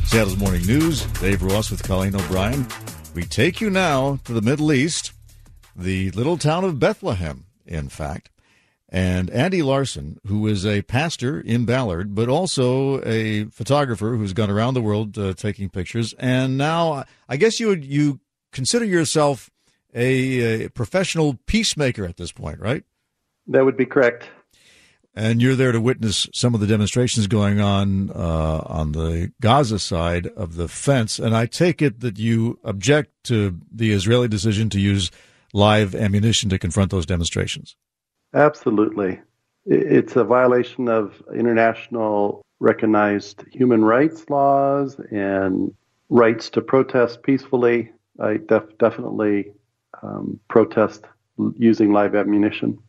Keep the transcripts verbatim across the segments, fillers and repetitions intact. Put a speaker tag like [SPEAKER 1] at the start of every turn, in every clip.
[SPEAKER 1] Seattle's Morning News, Dave Ross with Colleen O'Brien. We take you now to the Middle East, the little town of Bethlehem, in fact. And Andy Larson, who is a pastor in Ballard, but also a photographer who's gone around the world uh, taking pictures. And now I guess you would, you consider yourself a, a professional peacemaker at this point, right?
[SPEAKER 2] That would be correct.
[SPEAKER 1] And you're there to witness some of the demonstrations going on uh, on the Gaza side of the fence. And I take it that you object to the Israeli decision to use live ammunition to confront those demonstrations.
[SPEAKER 2] Absolutely. It's a violation of international recognized human rights laws and rights to protest peacefully. I def- definitely um, protest using live ammunition.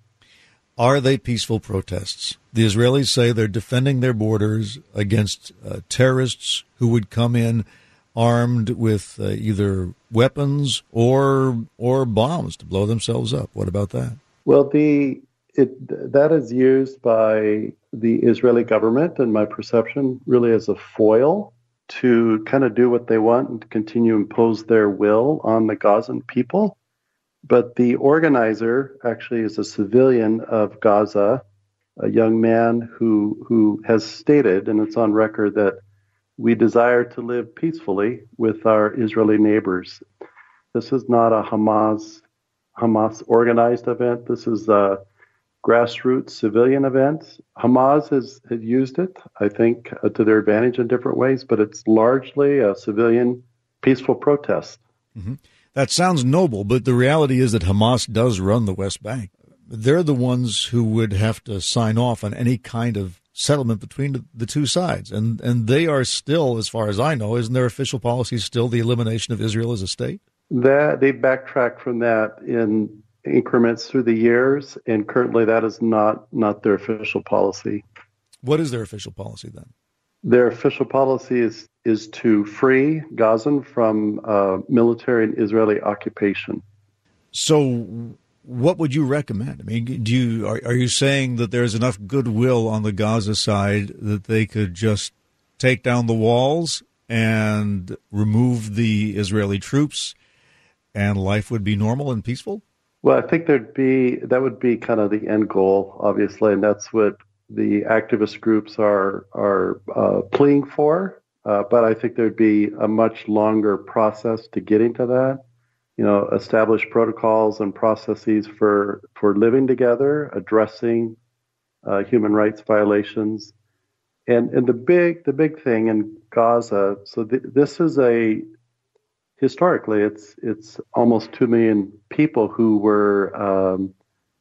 [SPEAKER 1] Are they peaceful protests? The Israelis say they're defending their borders against uh, terrorists who would come in armed with uh, either weapons or or bombs to blow themselves up. What about that?
[SPEAKER 2] Well, the it that is used by the Israeli government, in my perception, really as a foil to kind of do what they want and to continue to impose their will on the Gazan people. But the organizer actually is a civilian of Gaza, a young man who who has stated, and it's on record, that we desire to live peacefully with our Israeli neighbors. This is not a Hamas Hamas organized event. This is a grassroots civilian event. Hamas has, has used it, I think, uh, to their advantage in different ways, but it's largely a civilian peaceful protest.
[SPEAKER 1] Mm-hmm. That sounds noble, but the reality is that Hamas does run the West Bank. They're the ones who would have to sign off on any kind of settlement between the two sides. And and they are still, as far as I know, isn't their official policy still the elimination of Israel as a state?
[SPEAKER 2] That they backtracked from that in increments through the years, and currently that is not, not their official policy.
[SPEAKER 1] What is their official policy then?
[SPEAKER 2] Their official policy is is to free Gaza from uh, military and Israeli occupation.
[SPEAKER 1] So what would you recommend? I mean, do you are, are you saying that there's enough goodwill on the Gaza side that they could just take down the walls and remove the Israeli troops and life would be normal and peaceful?
[SPEAKER 2] Well, I think there'd be that would be kind of the end goal, obviously, and that's what the activist groups are are uh, pleading for. Uh, but I think there'd be a much longer process to getting to that. You know, establish protocols and processes for for living together, addressing uh, human rights violations, and and the big the big thing in Gaza. So th- this is a historically it's it's almost two million people who were um,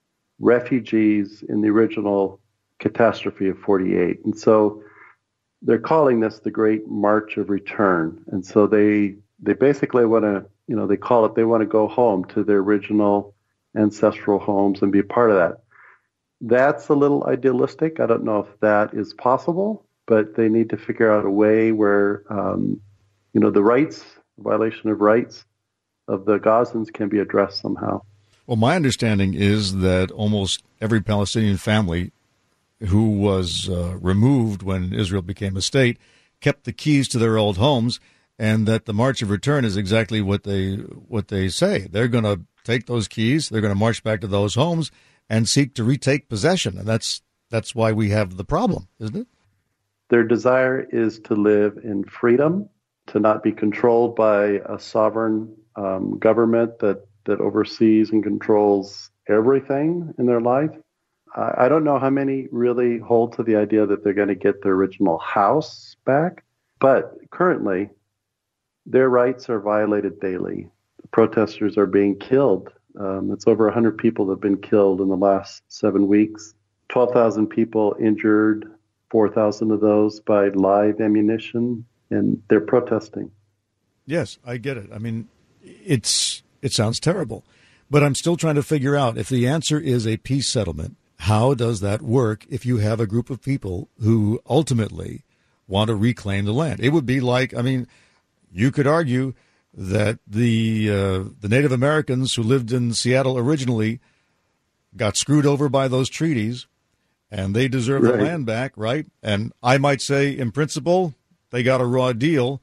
[SPEAKER 2] refugees in the original catastrophe of forty-eight, and so they're calling this the Great March of Return. And so they they basically want to, you know, they call it, they want to go home to their original ancestral homes and be part of that. That's a little idealistic. I don't know if that is possible, but they need to figure out a way where, um, you know, the rights, violation of rights of the Gazans can be addressed somehow.
[SPEAKER 1] Well, my understanding is that almost every Palestinian family who was uh, removed when Israel became a state kept the keys to their old homes, and that the March of Return is exactly what they what they say. They're going to take those keys, they're going to march back to those homes and seek to retake possession, and that's that's why we have the problem, isn't it?
[SPEAKER 2] Their desire is to live in freedom, to not be controlled by a sovereign um, government that, that oversees and controls everything in their life. I don't know how many really hold to the idea that they're going to get their original house back, but currently their rights are violated daily. The protesters are being killed. Um, it's over one hundred people that have been killed in the last seven weeks, twelve thousand people injured, four thousand of those by live ammunition, and they're protesting.
[SPEAKER 1] Yes, I get it. I mean, it's it sounds terrible, but I'm still trying to figure out if the answer is a peace settlement. How does that work if you have a group of people who ultimately want to reclaim the land? It would be like, I mean, you could argue that the uh, the Native Americans who lived in Seattle originally got screwed over by those treaties, and they deserve right. the land back, right? And I might say, in principle, they got a raw deal,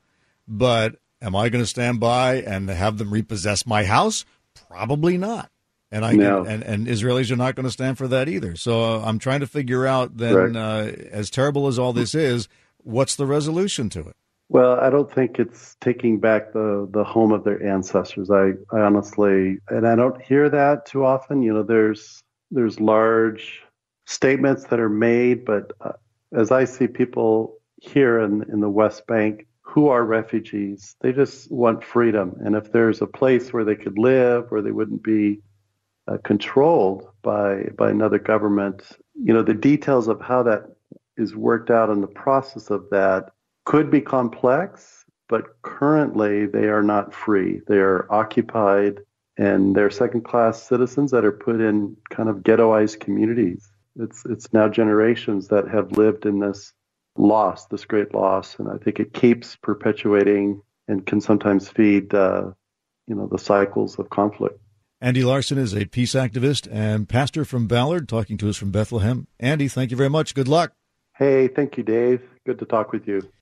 [SPEAKER 1] But am I going to stand by and have them repossess my house? Probably not. And I
[SPEAKER 2] No.
[SPEAKER 1] and, and Israelis are not going to stand for that either. So uh, I'm trying to figure out then,
[SPEAKER 2] Right.
[SPEAKER 1] uh, as terrible as all this is, what's the resolution to it?
[SPEAKER 2] Well, I don't think it's taking back the, the home of their ancestors. I, I honestly, and I don't hear that too often. You know, there's there's large statements that are made, but uh, as I see people here in in the West Bank who are refugees, they just want freedom. And if there's a place where they could live, where they wouldn't be uh, controlled by by another government, you know, the details of how that is worked out in the process of that could be complex, but currently they are not free. They are occupied, and they're second-class citizens that are put in kind of ghettoized communities. It's it's now generations that have lived in this loss, this great loss, and I think it keeps perpetuating and can sometimes feed, uh, you know, the cycles of conflict.
[SPEAKER 1] Andy Larson is a peace activist and pastor from Ballard, talking to us from Bethlehem. Andy, thank you very much. Good luck.
[SPEAKER 2] Hey, thank you, Dave. Good to talk with you.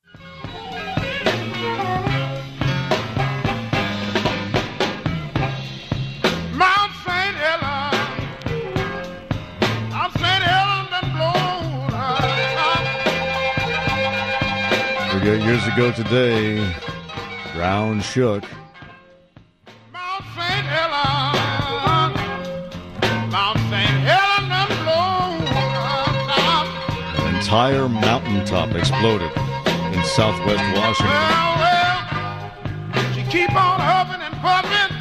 [SPEAKER 3] Mount Saint Helens, Mount Saint Helens done blown her.
[SPEAKER 1] We got years ago today, ground shook.
[SPEAKER 3] Mount Saint Helens, Mount Saint Helens done blown her.
[SPEAKER 1] An entire mountaintop exploded in southwest Washington.
[SPEAKER 3] Well, well, she keep on huffing and puffing.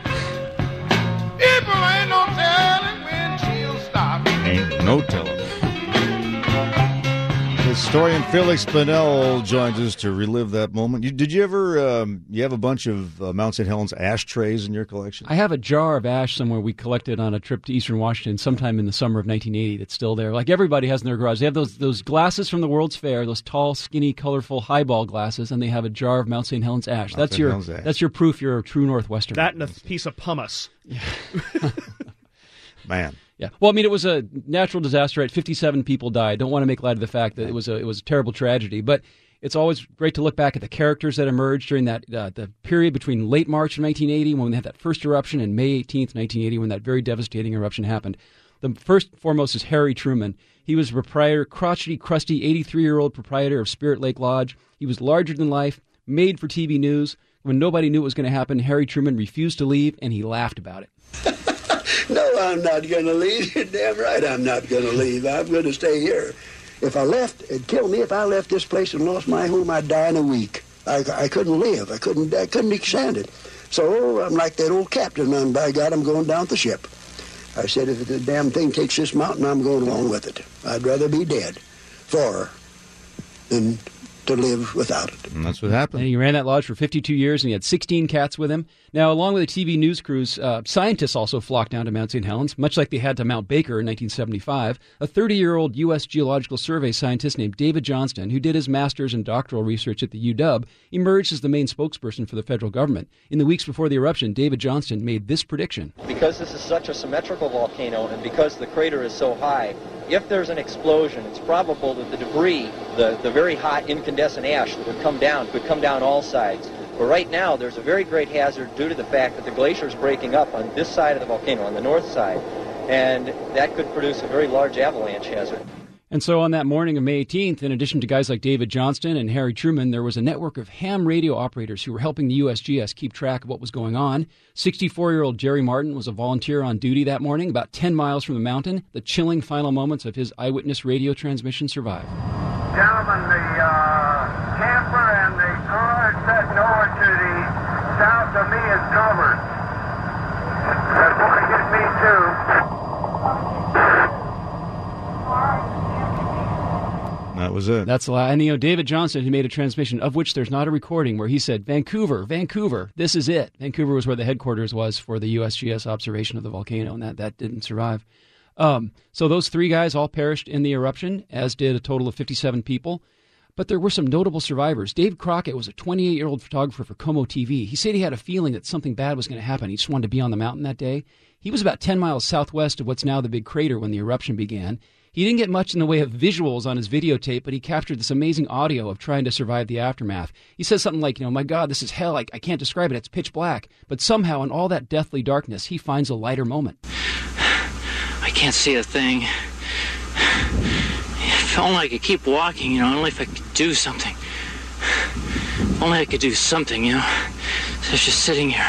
[SPEAKER 3] People ain't no telling when she'll stop.
[SPEAKER 1] Ain't no telling. Historian Felix Pennell joins us to relive that moment. You, did you ever, um, you have a bunch of uh, Mount Saint Helens ashtrays in your collection?
[SPEAKER 4] I have a jar of ash somewhere we collected on a trip to Eastern Washington sometime in the summer of nineteen eighty that's still there. Like everybody has in their garage. They have those those glasses from the World's Fair, those tall, skinny, colorful highball glasses, and they have a jar of Mount Saint Helens ash.
[SPEAKER 1] Mount
[SPEAKER 4] that's
[SPEAKER 1] Saint
[SPEAKER 4] your
[SPEAKER 1] Helens ash.
[SPEAKER 4] that's your proof you're a true Northwesterner.
[SPEAKER 5] That and a piece of pumice.
[SPEAKER 1] Man.
[SPEAKER 4] Yeah. Well, I mean, it was a natural disaster. Right? fifty-seven people died. Don't want to make light of the fact that it was a it was a terrible tragedy, but it's always great to look back at the characters that emerged during that uh, the period between late March of nineteen eighty, when we had that first eruption, and May eighteenth, nineteen eighty, when that very devastating eruption happened. The first and foremost is Harry Truman. He was a proprietor, crotchety, crusty, eighty-three-year-old proprietor of Spirit Lake Lodge. He was larger than life, made for T V news. When nobody knew what was going to happen, Harry Truman refused to leave, and he laughed about it.
[SPEAKER 6] No, I'm not going to leave. You're damn right I'm not going to leave. I'm going to stay here. If I left, it'd kill me. If I left this place and lost my home, I'd die in a week. I, I couldn't live. I couldn't I couldn't stand it. So I'm like that old captain, and by God, I'm going down the ship. I said, if the damn thing takes this mountain, I'm going along with it. I'd rather be dead for than to live without it.
[SPEAKER 1] And that's what happened.
[SPEAKER 4] And he ran that lodge for fifty-two years, and he had sixteen cats with him. Now, along with the T V news crews, uh, scientists also flocked down to Mount Saint Helens, much like they had to Mount Baker in nineteen seventy-five. A thirty-year-old U S Geological Survey scientist named David Johnston, who did his master's and doctoral research at the U W, emerged as the main spokesperson for the federal government. In the weeks before the eruption, David Johnston made this prediction.
[SPEAKER 7] Because this is such a symmetrical volcano, and because the crater is so high, if there's an explosion, it's probable that the debris, the, the very hot incandescent ash that would come down, could come down all sides. But right now, there's a very great hazard due to the fact that the glacier is breaking up on this side of the volcano, on the north side, and that could produce a very large avalanche hazard.
[SPEAKER 4] And so on that morning of May eighteenth, in addition to guys like David Johnston and Harry Truman, there was a network of ham radio operators who were helping the U S G S keep track of what was going on. sixty-four-year-old Jerry Martin was a volunteer on duty that morning, about ten miles from the mountain. The chilling final moments of his eyewitness radio transmission survive.
[SPEAKER 3] Gentlemen, the uh, camper and the car set north to the south of me is covered. That's going to get me too.
[SPEAKER 1] That was it.
[SPEAKER 4] That's a lot. And, you know, David Johnston, who made a transmission, of which there's not a recording, where he said, Vancouver, Vancouver, this is it. Vancouver was where the headquarters was for the U S G S observation of the volcano, and that, that didn't survive. Um, so those three guys all perished in the eruption, as did a total of fifty-seven people. But there were some notable survivors. Dave Crockett was a twenty-eight-year-old photographer for Como T V. He said he had a feeling that something bad was going to happen. He just wanted to be on the mountain that day. He was about ten miles southwest of what's now the big crater when the eruption began. He didn't get much in the way of visuals on his videotape, but he captured this amazing audio of trying to survive the aftermath. He says something like, you know, my God, this is hell. I, I can't describe it. It's pitch black. But somehow in all that deathly darkness, he finds a lighter moment.
[SPEAKER 5] I can't see a thing. If only I could keep walking, you know, only if I could do something. If only I could do something, you know. So I was just sitting here.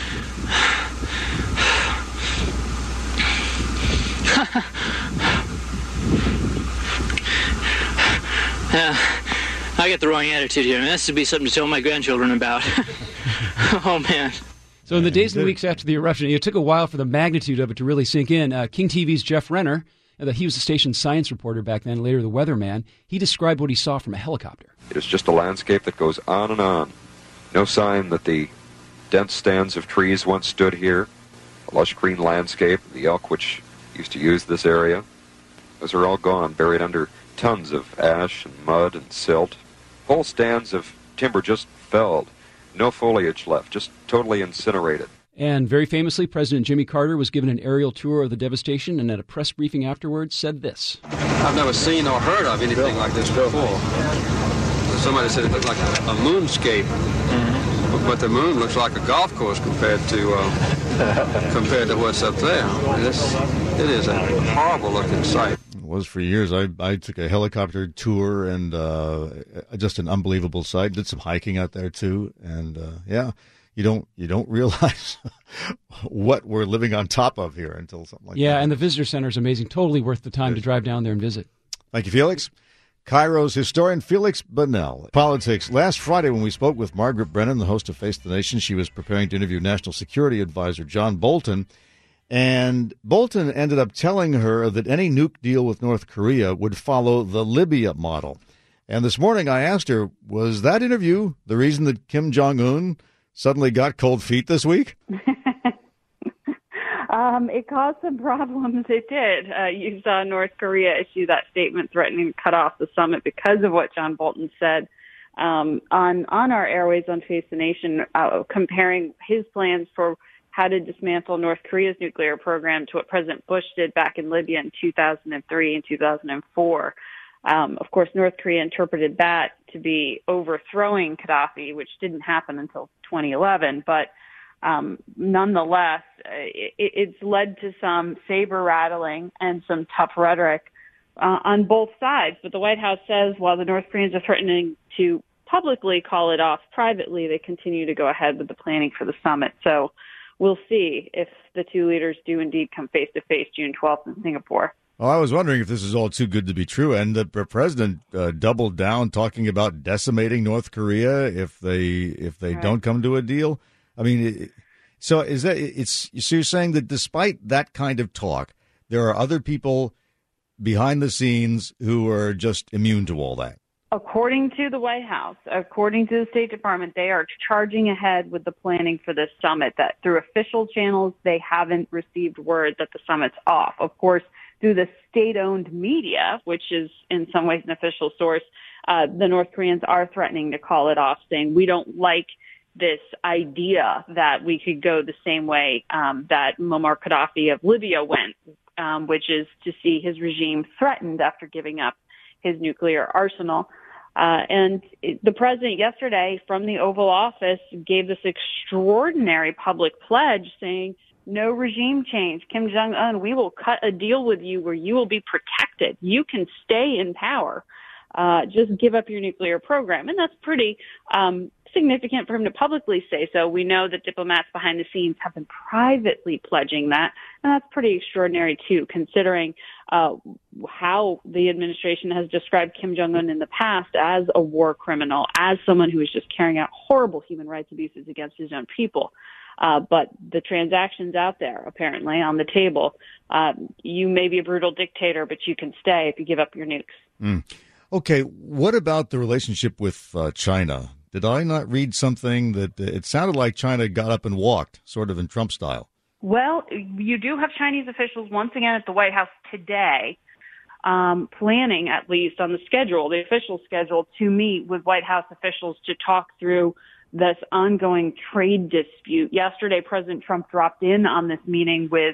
[SPEAKER 5] Yeah, I get the wrong attitude here. I mean, this would be something to tell my grandchildren about. Oh, man.
[SPEAKER 4] So in the days and weeks after the eruption, it took a while for the magnitude of it to really sink in. Uh, King T V's Jeff Renner, uh, he was the station's science reporter back then, later the weatherman, he described what he saw from a helicopter.
[SPEAKER 8] It is just a landscape that goes on and on. No sign that the dense stands of trees once stood here. A lush green landscape, the elk which used to use this area. Those are all gone, buried under tons of ash and mud and silt. Whole stands of timber just felled. No foliage left, just totally incinerated.
[SPEAKER 4] And very famously, President Jimmy Carter was given an aerial tour of the devastation and at a press briefing afterwards said this.
[SPEAKER 9] I've never seen or heard of anything like this before. Somebody said it looked like a, a moonscape, mm-hmm. but the moon looks like a golf course compared to uh, compared to what's up there. This, it is a horrible-looking sight.
[SPEAKER 1] It was for years. I, I took a helicopter tour and uh, just an unbelievable sight. Did some hiking out there too, and uh, yeah, you don't you don't realize what we're living on top of here until something like
[SPEAKER 4] yeah,
[SPEAKER 1] that.
[SPEAKER 4] Yeah, and the visitor center is amazing. Totally worth the time to drive down there and visit.
[SPEAKER 1] Thank you, Felix. Cairo's historian Felix Bonnell. Politics. Last Friday when we spoke with Margaret Brennan, the host of Face the Nation, she was preparing to interview National Security Advisor John Bolton. And Bolton ended up telling her that any nuke deal with North Korea would follow the Libya model. And this morning I asked her, was that interview the reason that Kim Jong-un suddenly got cold feet this week?
[SPEAKER 10] Um, it caused some problems. It did. Uh, you saw North Korea issue that statement threatening to cut off the summit because of what John Bolton said um, on on our airways on Face the Nation, uh, comparing his plans for how to dismantle North Korea's nuclear program to what President Bush did back in Libya in two thousand three and two thousand four. Um, of course, North Korea interpreted that to be overthrowing Gaddafi, which didn't happen until twenty eleven, but Um, nonetheless, it, it's led to some saber rattling and some tough rhetoric uh, on both sides. But the White House says while the North Koreans are threatening to publicly call it off, privately they continue to go ahead with the planning for the summit. So we'll see if the two leaders do indeed come face to face June twelfth in Singapore.
[SPEAKER 1] Well, I was wondering if this is all too good to be true, and the president uh, doubled down talking about decimating North Korea if they if they right. don't come to a deal. I mean, so is that it's so you're saying that despite that kind of talk, there are other people behind the scenes who are just immune to all that?
[SPEAKER 10] According to the White House, according to the State Department, they are charging ahead with the planning for this summit, that through official channels, they haven't received word that the summit's off. Of course, through the state-owned media, which is in some ways an official source, uh, the North Koreans are threatening to call it off, saying we don't like this idea that we could go the same way um, that Muammar Gaddafi of Libya went, um, which is to see his regime threatened after giving up his nuclear arsenal. Uh, and it, the president yesterday from the Oval Office gave this extraordinary public pledge saying, no regime change. Kim Jong-un, we will cut a deal with you where you will be protected. You can stay in power. Uh, just give up your nuclear program. And that's pretty um, significant for him to publicly say so. We know that diplomats behind the scenes have been privately pledging that. And that's pretty extraordinary, too, considering uh, how the administration has described Kim Jong-un in the past as a war criminal, as someone who is just carrying out horrible human rights abuses against his own people. Uh, but the transactions out there, apparently, on the table, um, you may be a brutal dictator, but you can stay if you give up your nukes.
[SPEAKER 1] Mm. Okay, what about the relationship with uh, China? Did I not read something that uh, it sounded like China got up and walked, sort of in Trump style?
[SPEAKER 10] Well, you do have Chinese officials once again at the White House today, um, planning, at least on the schedule, the official schedule, to meet with White House officials to talk through this ongoing trade dispute. Yesterday, President Trump dropped in on this meeting with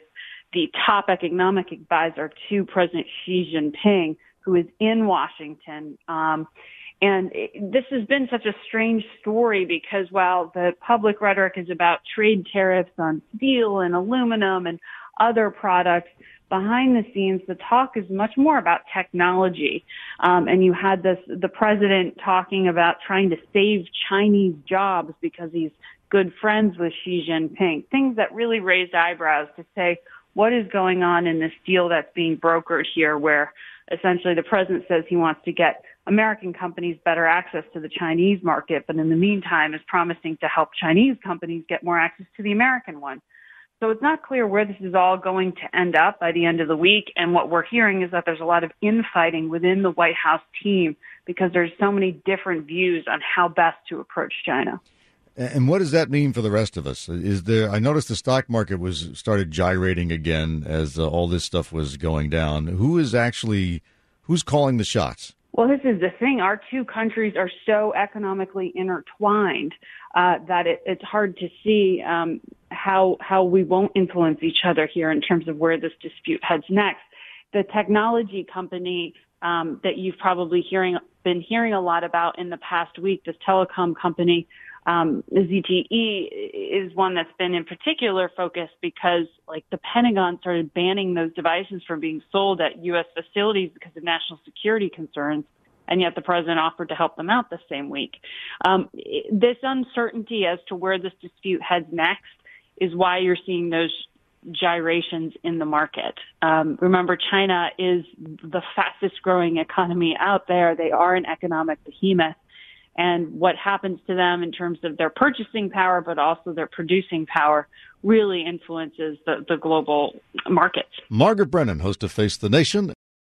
[SPEAKER 10] the top economic advisor to President Xi Jinping, who is in Washington. Um, and it, this has been such a strange story because while the public rhetoric is about trade tariffs on steel and aluminum and other products, behind the scenes, the talk is much more about technology. Um, and you had this, the president talking about trying to save Chinese jobs because he's good friends with Xi Jinping, things that really raised eyebrows to say, what is going on in this deal that's being brokered here where essentially the president says he wants to get American companies better access to the Chinese market, but in the meantime is promising to help Chinese companies get more access to the American one. So it's not clear where this is all going to end up by the end of the week. And what we're hearing is that there's a lot of infighting within the White House team because there's so many different views on how best to approach China.
[SPEAKER 1] And what does that mean for the rest of us? Is there? I noticed the stock market was started gyrating again as uh, all this stuff was going down. Who is actually, who's calling the shots?
[SPEAKER 10] Well, this is the thing. Our two countries are so economically intertwined uh, that it, it's hard to see um, how how we won't influence each other here in terms of where this dispute heads next. The technology company um, that you've probably hearing been hearing a lot about in the past week, this telecom company, um, Z T E, is one that's been in particular focus because, like, the Pentagon started banning those devices from being sold at U S facilities because of national security concerns, and yet the president offered to help them out the same week. Um, this uncertainty as to where this dispute heads next is why you're seeing those gyrations in the market. Um, remember, China is the fastest growing economy out there. They are an economic behemoth. And what happens to them in terms of their purchasing power, but also their producing power, really influences the, the global markets.
[SPEAKER 1] Margaret Brennan, host of Face the Nation.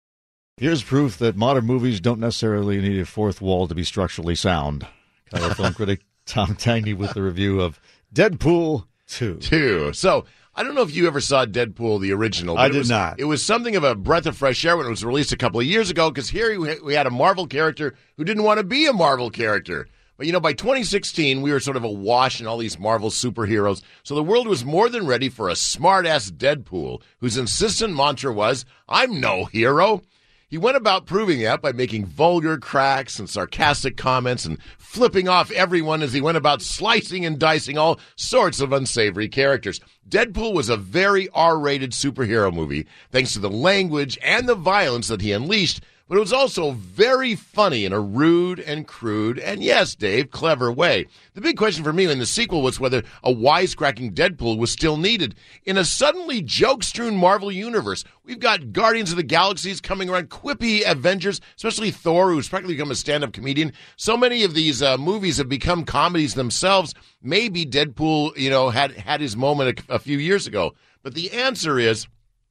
[SPEAKER 1] Here's proof that modern movies don't necessarily need a fourth wall to be structurally sound. Color film critic Tom Tangney with the review of Deadpool two.
[SPEAKER 11] Two. So, I don't know if you ever saw Deadpool, the original. But
[SPEAKER 1] I
[SPEAKER 11] it
[SPEAKER 1] did
[SPEAKER 11] was,
[SPEAKER 1] not.
[SPEAKER 11] It was something of a breath of fresh air when it was released a couple of years ago, because here we had a Marvel character who didn't want to be a Marvel character. But, you know, by twenty sixteen, we were sort of awash in all these Marvel superheroes, so the world was more than ready for a smart-ass Deadpool, whose insistent mantra was, I'm no hero. He went about proving that by making vulgar cracks and sarcastic comments and flipping off everyone as he went about slicing and dicing all sorts of unsavory characters. Deadpool was a very R-rated superhero movie, thanks to the language and the violence that he unleashed, but it was also very funny in a rude and crude and, yes, Dave, clever way. The big question for me in the sequel was whether a wisecracking Deadpool was still needed. In a suddenly joke-strewn Marvel universe, we've got Guardians of the Galaxies coming around, quippy Avengers, especially Thor, who's practically become a stand-up comedian. So many of these uh, movies have become comedies themselves. Maybe Deadpool, you know, had, had his moment a, a few years ago. But the answer is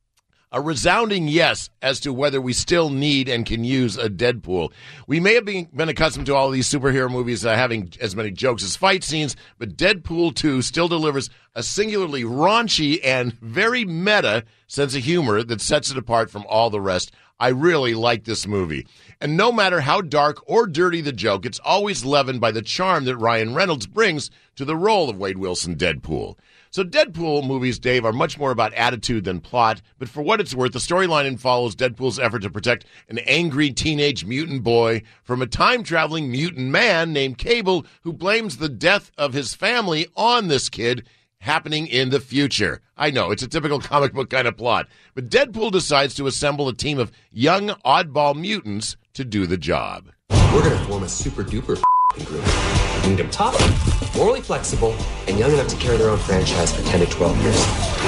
[SPEAKER 11] a resounding yes as to whether we still need and can use a Deadpool. We may have been, been accustomed to all of these superhero movies uh, having as many jokes as fight scenes, but Deadpool two still delivers a singularly raunchy and very meta sense of humor that sets it apart from all the rest. I really like this movie. And no matter how dark or dirty the joke, it's always leavened by the charm that Ryan Reynolds brings to the role of Wade Wilson Deadpool. So Deadpool movies, Dave, are much more about attitude than plot, but for what it's worth, the storyline follows Deadpool's effort to protect an angry teenage mutant boy from a time-traveling mutant man named Cable, who blames the death of his family on this kid happening in the future. I know, it's a typical comic book kind of plot, but Deadpool decides to assemble a team of young, oddball mutants to do the job.
[SPEAKER 12] We're going to form a super-duper group. We need them tough, morally flexible, and young enough to carry their own franchise for ten to twelve years.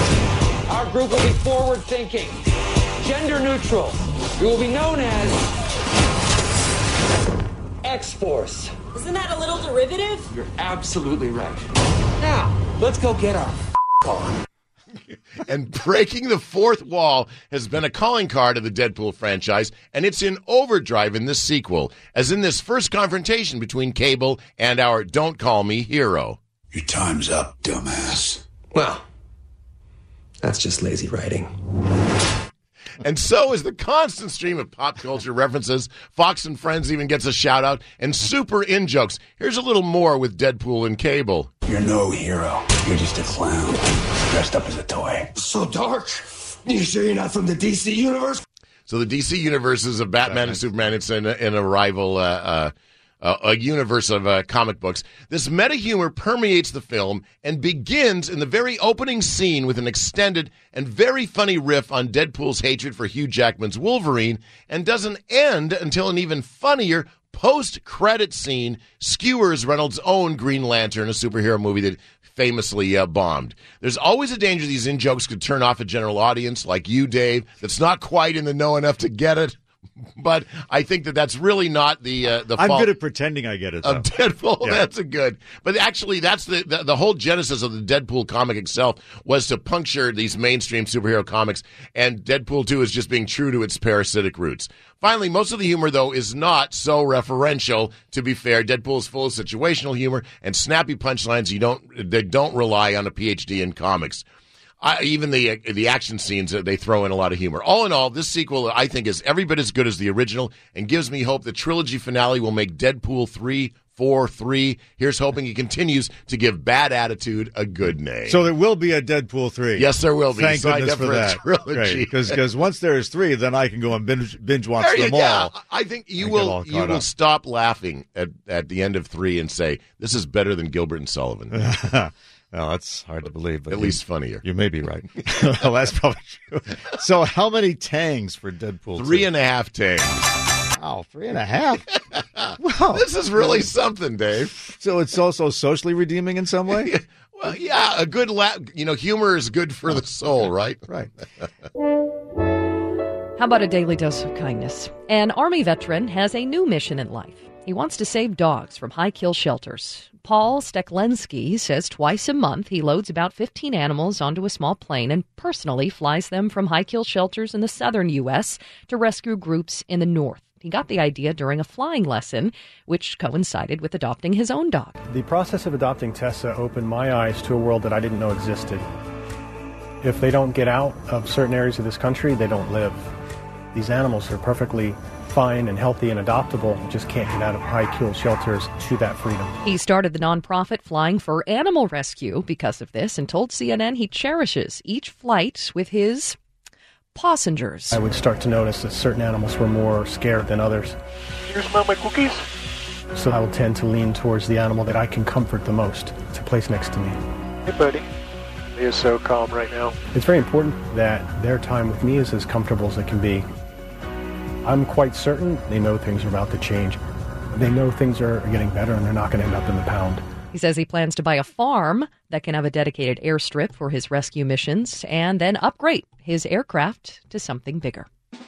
[SPEAKER 13] Our group will be forward-thinking, gender-neutral. We will be known as X-Force.
[SPEAKER 14] Isn't that a little derivative?
[SPEAKER 13] You're absolutely right. Now, let's go get our on.
[SPEAKER 11] And breaking the fourth wall has been a calling card of the Deadpool franchise, and it's in overdrive in this sequel, as in this first confrontation between Cable and our Don't Call Me hero.
[SPEAKER 6] Your time's up, dumbass.
[SPEAKER 12] Well, that's just lazy writing.
[SPEAKER 11] And so is the constant stream of pop culture references. Fox and Friends even gets a shout-out, and super in-jokes. Here's a little more with Deadpool and Cable.
[SPEAKER 6] You're no hero. You're just a clown, dressed up as a toy.
[SPEAKER 12] So dark.
[SPEAKER 15] You sure you're not from the D C universe?
[SPEAKER 11] So the D C universe is of Batman, Batman. and Superman. It's in a, in a rival uh, uh, uh, a universe of uh, comic books. This meta humor permeates the film and begins in the very opening scene with an extended and very funny riff on Deadpool's hatred for Hugh Jackman's Wolverine, and doesn't end until an even funnier post-credit scene skewers Reynolds' own Green Lantern, a superhero movie that famously uh, bombed. There's always a danger these in-jokes could turn off a general audience like you, Dave, that's not quite in the know enough to get it. But I think that that's really not the uh, the
[SPEAKER 1] I'm
[SPEAKER 11] fault
[SPEAKER 1] good at pretending I get it, though.
[SPEAKER 11] of Deadpool.
[SPEAKER 1] Yeah.
[SPEAKER 11] That's a good. But actually, that's the, the the whole genesis of the Deadpool comic itself was to puncture these mainstream superhero comics, and Deadpool two is just being true to its parasitic roots. Finally, most of the humor, though, is not so referential. To be fair, Deadpool is full of situational humor and snappy punchlines. You don't they don't rely on a P H D in comics. I, even the the action scenes, uh, they throw in a lot of humor. All in all, this sequel, I think, is every bit as good as the original and gives me hope the trilogy finale will make Deadpool three, four, three. Here's hoping he continues to give Bad Attitude a good name.
[SPEAKER 1] So there will be a Deadpool three.
[SPEAKER 11] Yes, there will be.
[SPEAKER 1] Thank
[SPEAKER 11] Signed
[SPEAKER 1] goodness
[SPEAKER 11] up
[SPEAKER 1] for,
[SPEAKER 11] for a
[SPEAKER 1] that.
[SPEAKER 11] trilogy.
[SPEAKER 1] Because once there's three, then I can go and binge, binge watch
[SPEAKER 11] There you
[SPEAKER 1] them
[SPEAKER 11] go.
[SPEAKER 1] all.
[SPEAKER 11] I think you
[SPEAKER 1] and get
[SPEAKER 11] will
[SPEAKER 1] all
[SPEAKER 11] you
[SPEAKER 1] caught
[SPEAKER 11] will
[SPEAKER 1] up.
[SPEAKER 11] stop laughing at, at the end of three and say, this is better than Gilbert and Sullivan.
[SPEAKER 1] Well, that's hard to believe. But
[SPEAKER 11] At
[SPEAKER 1] you,
[SPEAKER 11] least funnier.
[SPEAKER 1] You may be right. Well, that's probably true. So how many tangs for Deadpool
[SPEAKER 11] Three
[SPEAKER 1] two?
[SPEAKER 11] and a half tangs.
[SPEAKER 1] Wow, three and a half? Wow.
[SPEAKER 11] This is really something, Dave.
[SPEAKER 1] So it's also socially redeeming in some way?
[SPEAKER 11] Well, yeah, a good la- you know, humor is good for the soul, right?
[SPEAKER 1] Right.
[SPEAKER 16] How about a daily dose of kindness? An Army veteran has a new mission in life. He wants to save dogs from high-kill shelters. Paul Steklensky says twice a month he loads about fifteen animals onto a small plane and personally flies them from high-kill shelters in the southern U S to rescue groups in the north. He got the idea during a flying lesson, which coincided with adopting his own dog.
[SPEAKER 17] The process of adopting Tessa opened my eyes to a world that I didn't know existed. If they don't get out of certain areas of this country, they don't live. These animals are perfectly fine and healthy and adoptable, just can't get out of high-kill shelters to that freedom.
[SPEAKER 16] He started the nonprofit Flying for Animal Rescue because of this and told C N N he cherishes each flight with his passengers.
[SPEAKER 17] I would start to notice that certain animals were more scared than others.
[SPEAKER 18] You smell my cookies?
[SPEAKER 17] So I will tend to lean towards the animal that I can comfort the most to place next to me.
[SPEAKER 18] Hey, buddy. You're so calm right now.
[SPEAKER 17] It's very important that their time with me is as comfortable as it can be. I'm quite certain they know things are about to change. They know things are getting better and they're not going to end up in the pound.
[SPEAKER 16] He says he plans to buy a farm that can have a dedicated airstrip for his rescue missions and then upgrade his aircraft to something bigger.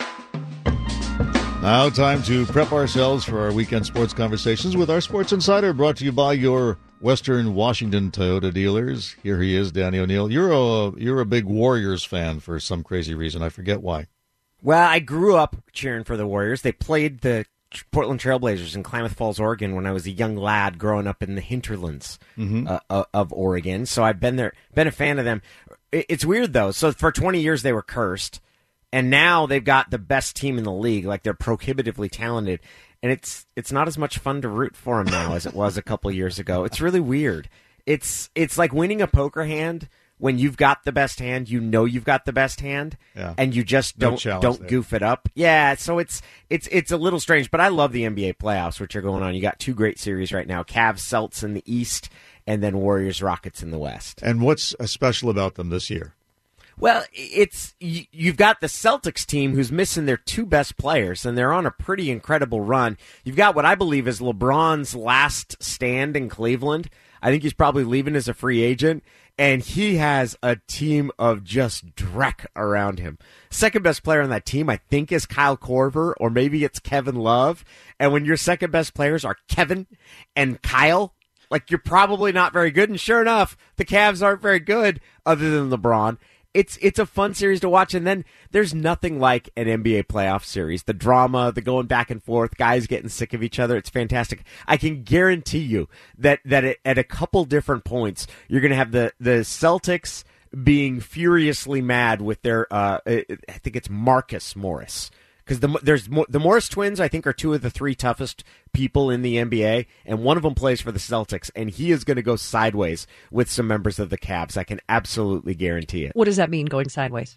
[SPEAKER 1] Now time to prep ourselves for our weekend sports conversations with our Sports Insider, brought to you by your Western Washington Toyota dealers. Here he is, Danny O'Neill. You're a, you're a big Warriors fan for some crazy reason. I forget why.
[SPEAKER 19] Well, I grew up cheering for the Warriors. They played the Portland Trailblazers in Klamath Falls, Oregon, when I was a young lad growing up in the hinterlands
[SPEAKER 1] Mhm.
[SPEAKER 19] uh, of Oregon. So I've been there, been a fan of them. It's weird though. So for twenty years they were cursed, and now they've got the best team in the league. Like, they're prohibitively talented, and it's it's not as much fun to root for them now as it was a couple of years ago. It's really weird. It's it's like winning a poker hand. When you've got the best hand, you know you've got the best hand,
[SPEAKER 1] Yeah.
[SPEAKER 19] and you just
[SPEAKER 1] No
[SPEAKER 19] don't
[SPEAKER 1] challenge
[SPEAKER 19] don't
[SPEAKER 1] there.
[SPEAKER 19] goof it up. Yeah, so it's it's it's a little strange, but I love the N B A playoffs, which are going on. You got two great series right now: Cavs, Celtics in the East, and then Warriors, Rockets in the West.
[SPEAKER 1] And what's uh, special about them this year?
[SPEAKER 19] Well, it's you- you've got the Celtics team who's missing their two best players, and they're on a pretty incredible run. You've got what I believe is LeBron's last stand in Cleveland. I think he's probably leaving as a free agent, and he has a team of just dreck around him. Second best player on that team, I think, is Kyle Korver, or maybe it's Kevin Love. And when your second best players are Kevin and Kyle, like, you're probably not very good. And sure enough, the Cavs aren't very good other than LeBron. It's it's a fun series to watch, and then there's nothing like an N B A playoff series. The drama, the going back and forth, guys getting sick of each other, it's fantastic. I can guarantee you that, that it, at a couple different points, you're going to have the, the Celtics being furiously mad with their, uh, I think it's Marcus Morris. Because the there's the Morris twins, I think, are two of the three toughest people in the N B A, and one of them plays for the Celtics, and he is going to go sideways with some members of the Cavs. I can absolutely guarantee it.
[SPEAKER 16] What does that mean, going sideways?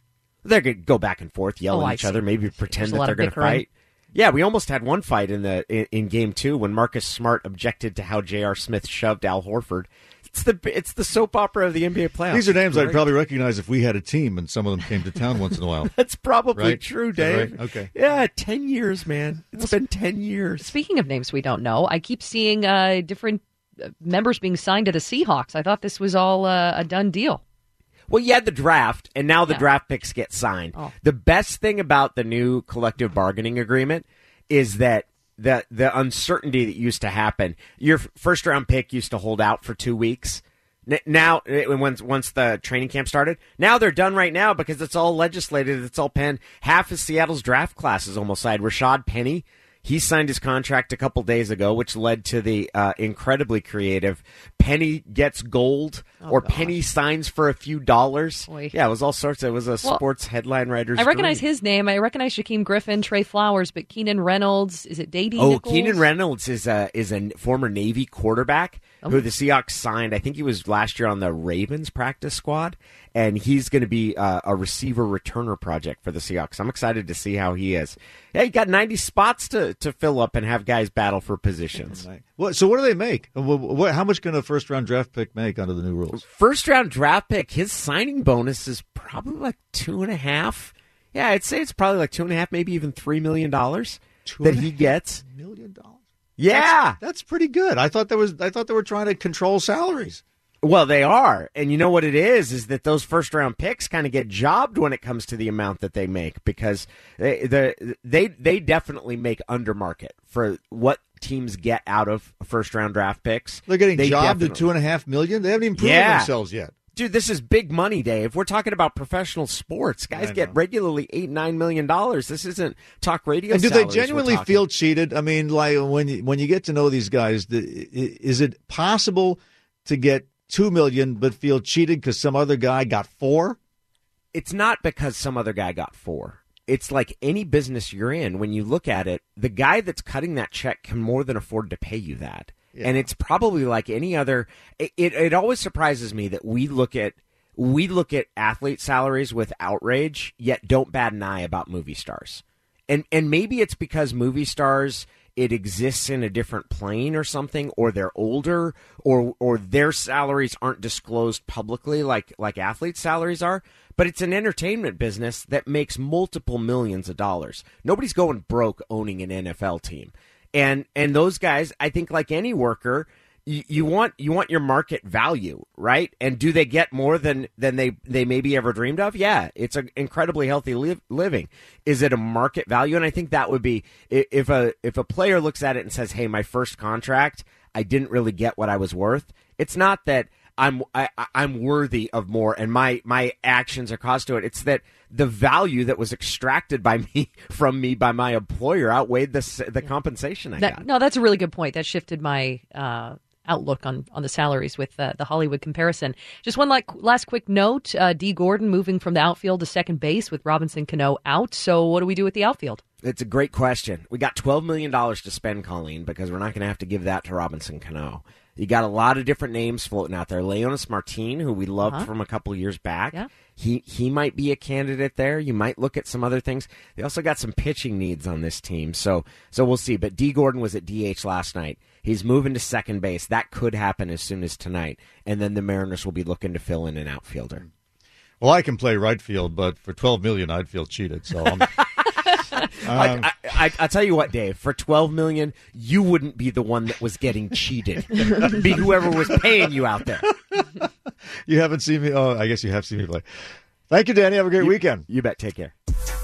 [SPEAKER 19] They're going to go back and forth, yell
[SPEAKER 16] Oh,
[SPEAKER 19] at
[SPEAKER 16] I
[SPEAKER 19] each
[SPEAKER 16] see.
[SPEAKER 19] other, maybe pretend
[SPEAKER 16] There's a
[SPEAKER 19] that
[SPEAKER 16] lot
[SPEAKER 19] they're
[SPEAKER 16] of
[SPEAKER 19] going to
[SPEAKER 16] bickering.
[SPEAKER 19] fight. Yeah, we almost had one fight in the in, in game two when Marcus Smart objected to how J R. Smith shoved Al Horford. It's the it's the soap opera of the N B A playoffs.
[SPEAKER 1] These are names
[SPEAKER 19] Right?
[SPEAKER 1] I'd probably recognize if we had a team and some of them came to town once in a while.
[SPEAKER 19] That's probably
[SPEAKER 1] Right?
[SPEAKER 19] true,
[SPEAKER 1] Is that
[SPEAKER 19] Dave.
[SPEAKER 1] right? Okay.
[SPEAKER 19] Yeah, ten years, man. It's been ten years.
[SPEAKER 16] Speaking of names we don't know, I keep seeing uh, different uh, members being signed to the Seahawks. I thought this was all uh, a done deal.
[SPEAKER 19] Well, you had the draft, and now the
[SPEAKER 16] Yeah.
[SPEAKER 19] draft picks get signed.
[SPEAKER 16] Oh.
[SPEAKER 19] The best thing about the new collective bargaining agreement is that the the uncertainty that used to happen. Your first round pick used to hold out for two weeks. N- Now, eh, once once the training camp started, now they're done right now because it's all legislated. It's all penned. Half of Seattle's draft class is almost signed. Rashad Penny, he signed his contract a couple days ago, which led to the uh, incredibly creative Penny gets gold
[SPEAKER 16] Oh,
[SPEAKER 19] or
[SPEAKER 16] God.
[SPEAKER 19] Penny signs for a few dollars.
[SPEAKER 16] Boy.
[SPEAKER 19] Yeah, it was all sorts. It was a
[SPEAKER 16] Well,
[SPEAKER 19] sports headline writer's
[SPEAKER 16] I recognize
[SPEAKER 19] dream.
[SPEAKER 16] his name. I recognize Shaquem Griffin, Trey Flowers, but Keenan Reynolds, is it Dady
[SPEAKER 19] Oh,
[SPEAKER 16] Nichols?
[SPEAKER 19] Keenan Reynolds is a is a former Navy quarterback
[SPEAKER 16] Oh.
[SPEAKER 19] who the Seahawks signed. I think he was last year on the Ravens practice squad, and he's going to be uh, a receiver returner project for the Seahawks. I'm excited to see how he is. Yeah, he got ninety spots to, to fill up and have guys battle for positions.
[SPEAKER 1] What, so what do they make? What, what, how much can a first round draft pick make under the new rules?
[SPEAKER 19] First round draft pick, his signing bonus is probably like two and a half. Yeah, I'd say it's probably like two and a half, maybe even three million dollars that he gets.
[SPEAKER 1] Million dollars.
[SPEAKER 19] Yeah,
[SPEAKER 1] that's, that's pretty good. I thought there was. I thought they were trying to control salaries.
[SPEAKER 19] Well, they are. And you know what it is, is that those first round picks kind of get jobbed when it comes to the amount that they make because they the, they they definitely make under market for what teams get out of first round draft picks.
[SPEAKER 1] They're getting
[SPEAKER 19] They
[SPEAKER 1] jobbed at
[SPEAKER 19] definitely-
[SPEAKER 1] two and a half million. They haven't even proven
[SPEAKER 19] Yeah.
[SPEAKER 1] themselves yet.
[SPEAKER 19] Dude, this is big money, Dave. We're talking about professional sports. Guys
[SPEAKER 1] I
[SPEAKER 19] get
[SPEAKER 1] know.
[SPEAKER 19] regularly eight, nine million dollars. This isn't talk radio.
[SPEAKER 1] And do they
[SPEAKER 19] salaries we're
[SPEAKER 1] genuinely
[SPEAKER 19] talking.
[SPEAKER 1] feel cheated? I mean, like when you, when you get to know these guys, the, i- is it possible to get two million but feel cheated because some other guy got four?
[SPEAKER 19] It's not because some other guy got four. It's like any business you're in. When you look at it, the guy that's cutting that check can more than afford to pay you that.
[SPEAKER 1] Yeah.
[SPEAKER 19] And it's probably like any other. It, it it always surprises me that we look at we look at athlete salaries with outrage, yet don't bat an eye about movie stars. And and maybe it's because movie stars, it exists in a different plane or something, or they're older, or or their salaries aren't disclosed publicly like like athlete salaries are. But it's an entertainment business that makes multiple millions of dollars. Nobody's going broke owning an N F L team. And and those guys, I think, like any worker, you, you want you want your market value, right? And do they get more than than they they maybe ever dreamed of? Yeah, it's an incredibly healthy live, living. Is it a market value? And I think that would be i- if a if a player looks at it and says, "Hey, my first contract, I didn't really get what I was worth." It's not that I'm I, I'm worthy of more, and my my actions are caused to it. It's that the value that was extracted by me from me by my employer outweighed the s- the compensation I
[SPEAKER 16] That,
[SPEAKER 19] got.
[SPEAKER 16] no, that's a really good point. That shifted my uh, outlook on, on the salaries with uh, the Hollywood comparison. Just one like, last quick note. Uh, D. Gordon moving from the outfield to second base with Robinson Cano out. So what do we do with the outfield?
[SPEAKER 19] It's a great question. We got twelve million dollars to spend, Colleen, because we're not going to have to give that to Robinson Cano. You got a lot of different names floating out there. Leonis Martin, who we loved
[SPEAKER 16] Uh-huh.
[SPEAKER 19] from a couple years back.
[SPEAKER 16] Yeah.
[SPEAKER 19] He he might be a candidate there. You might look at some other things. They also got some pitching needs on this team. So so we'll see. But D. Gordon was at D H last night. He's moving to second base. That could happen as soon as tonight. And then the Mariners will be looking to fill in an outfielder.
[SPEAKER 1] Well, I can play right field, but for twelve million, I'd feel cheated. So I'm, um,
[SPEAKER 19] I, I, I tell you what, Dave. For twelve million, you wouldn't be the one that was getting cheated. It'd be whoever was paying you out there.
[SPEAKER 1] you haven't seen me. Oh, I guess you have seen me play. Thank you, Danny. Have a great
[SPEAKER 19] You-
[SPEAKER 1] weekend.
[SPEAKER 19] You bet. Take care.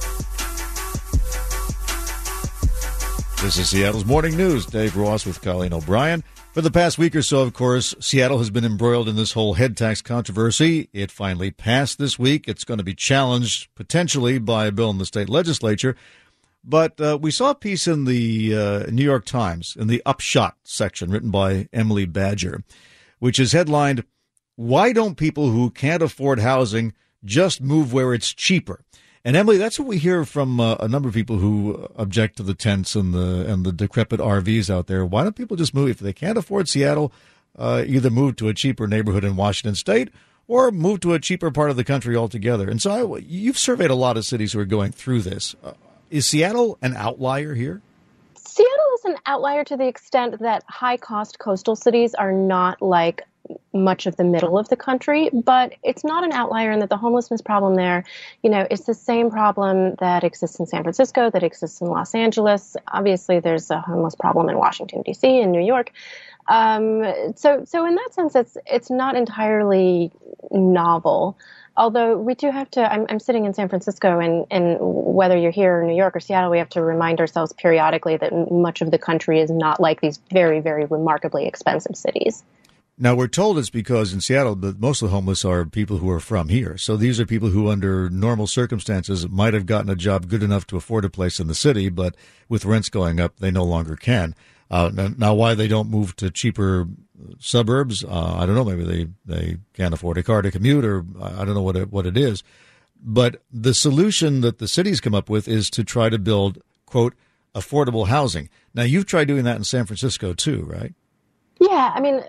[SPEAKER 1] This is Seattle's Morning News. Dave Ross with Colleen O'Brien. For the past week or so, of course, Seattle has been embroiled in this whole head tax controversy. It finally passed this week. It's going to be challenged potentially by a bill in the state legislature. But uh, we saw a piece in the uh, New York Times in the Upshot section written by Emily Badger, which is headlined, "Why Don't People Who Can't Afford Housing Just Move Where It's Cheaper?" And Emily, that's what we hear from uh, a number of people who object to the tents and the and the decrepit R Vs out there. Why don't people just move? If they can't afford Seattle, uh, either move to a cheaper neighborhood in Washington State or move to a cheaper part of the country altogether. And so I, you've surveyed a lot of cities who are going through this. Uh, is Seattle an outlier here?
[SPEAKER 20] Seattle is an outlier to the extent that high-cost coastal cities are not like much of the middle of the country, but it's not an outlier in that the homelessness problem there, you know, is the same problem that exists in San Francisco, that exists in Los Angeles. Obviously, there's a homeless problem in Washington, D C, and New York. Um, so, so in that sense, it's it's not entirely novel. Although we do have to, I'm, I'm sitting in San Francisco, and, and whether you're here in New York or Seattle, we have to remind ourselves periodically that much of the country is not like these very, very remarkably expensive cities.
[SPEAKER 1] Now, we're told it's because in Seattle, the, most of the homeless are people who are from here. So these are people who, under normal circumstances, might have gotten a job good enough to afford a place in the city, but with rents going up, they no longer can. Uh, now, now, why they don't move to cheaper suburbs, uh, I don't know. Maybe they, they can't afford a car to commute, or I don't know what it, what it is. But the solution that the cities come up with is to try to build, quote, affordable housing. Now, you've tried doing that in San Francisco, too, right?
[SPEAKER 20] Yeah, I mean,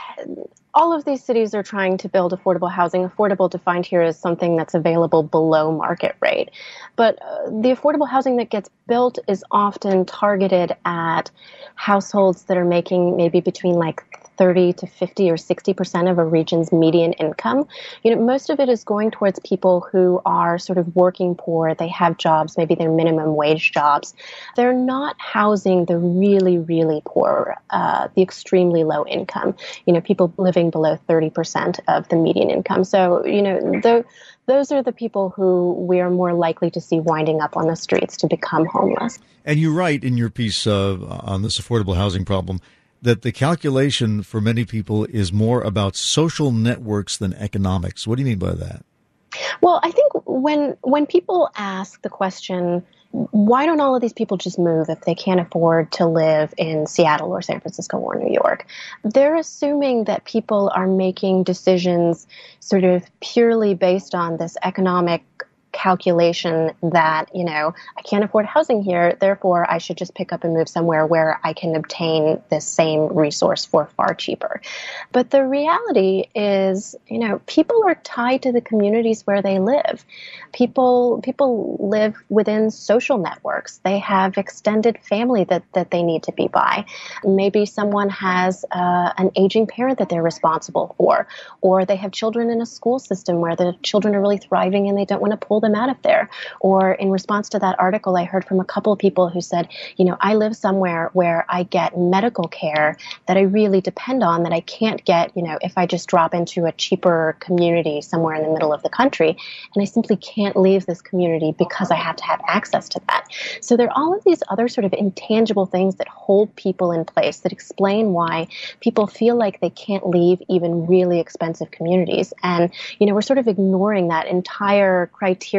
[SPEAKER 20] all of these cities are trying to build affordable housing. Affordable defined here as something that's available below market rate. But uh, the affordable housing that gets built is often targeted at households that are making maybe between like thirty to fifty or sixty percent of a region's median income. You know, most of it is going towards people who are sort of working poor. They have jobs, maybe they're minimum wage jobs. They're not housing the really, really poor, uh, the extremely low income, you know, people living below thirty percent of the median income. So, you know, the, those are the people who we are more likely to see winding up on the streets to become homeless.
[SPEAKER 1] And you write in your piece uh, on this affordable housing problem that the calculation for many people is more about social networks than economics. What do you mean by that?
[SPEAKER 20] Well, I think when when people ask the question, why don't all of these people just move if they can't afford to live in Seattle or San Francisco or New York? They're assuming that people are making decisions sort of purely based on this economic calculation that, you know, I can't afford housing here, therefore I should just pick up and move somewhere where I can obtain this same resource for far cheaper. But the reality is, you know, people are tied to the communities where they live. People people live within social networks. They have extended family that, that they need to be by. Maybe someone has uh, an aging parent that they're responsible for, or they have children in a school system where the children are really thriving and they don't want to pull them out of there. Or in response to that article, I heard from a couple of people who said, you know, I live somewhere where I get medical care that I really depend on that I can't get, you know, if I just drop into a cheaper community somewhere in the middle of the country, and I simply can't leave this community because I have to have access to that. So there are all of these other sort of intangible things that hold people in place, that explain why people feel like they can't leave even really expensive communities. And, you know, we're sort of ignoring that entire criteria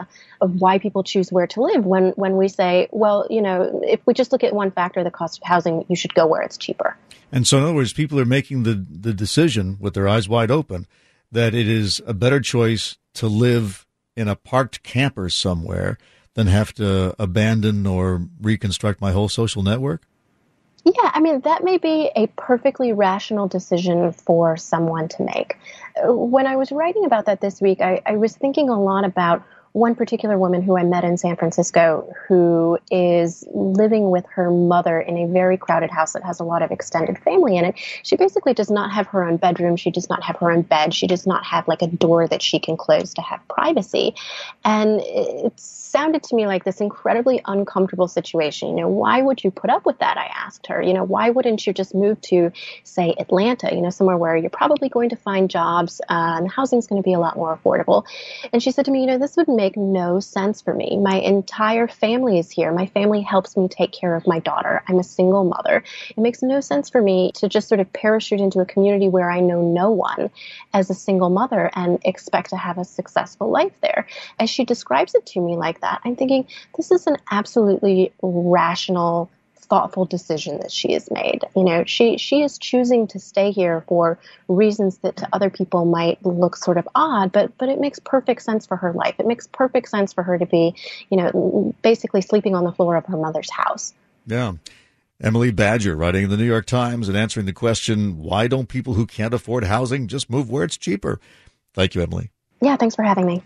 [SPEAKER 20] of why people choose where to live when, when we say, well, you know, if we just look at one factor, the cost of housing, you should go where it's cheaper.
[SPEAKER 1] And so in other words, people are making the, the decision with their eyes wide open that it is a better choice to live in a parked camper somewhere than have to abandon or reconstruct my whole social network?
[SPEAKER 20] Yeah, I mean, that may be a perfectly rational decision for someone to make. When I was writing about that this week, I, I was thinking a lot about one particular woman who I met in San Francisco who is living with her mother in a very crowded house that has a lot of extended family in it. She basically does not have her own bedroom. She does not have her own bed. She does not have like a door that she can close to have privacy. And it sounded to me like this incredibly uncomfortable situation. You know, why would you put up with that? I asked her. You know, why wouldn't you just move to, say, Atlanta, you know, somewhere where you're probably going to find jobs uh, and the housing's going to be a lot more affordable? And she said to me, you know, this would make make no sense for me. My entire family is here. My family helps me take care of my daughter. I'm a single mother. It makes no sense for me to just sort of parachute into a community where I know no one as a single mother and expect to have a successful life there. As she describes it to me like that, I'm thinking, this is an absolutely rational, thoughtful decision that she has made. You know, she she is choosing to stay here for reasons that to other people might look sort of odd, but but it makes perfect sense for her life. It makes perfect sense for her to be, you know, basically sleeping on the floor of her mother's house.
[SPEAKER 1] Yeah. Emily Badger writing in the New York Times and answering the question, why don't people who can't afford housing just move where it's cheaper? Thank you, Emily.
[SPEAKER 20] Yeah, thanks for having me.